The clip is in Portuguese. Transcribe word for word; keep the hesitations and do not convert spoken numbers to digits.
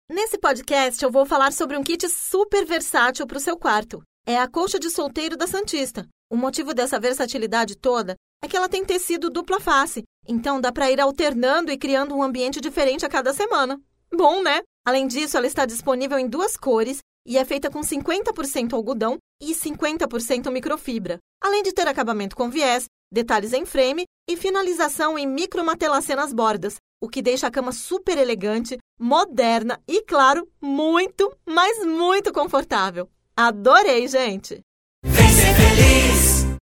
Nesse podcast eu vou falar sobre um kit super versátil para o seu quarto. É a colcha de solteiro da Santista. O motivo dessa versatilidade toda é que ela tem tecido dupla face, então dá para ir alternando e criando um ambiente diferente a cada semana. Bom, né? Além disso, ela está disponível em duas cores e é feita com cinquenta por cento algodão e cinquenta por cento microfibra, além de ter acabamento com viés, detalhes em frame e finalização em micromatelassê nas bordas, o que deixa a cama super elegante, moderna e, claro, muito, mas muito confortável. Adorei, gente!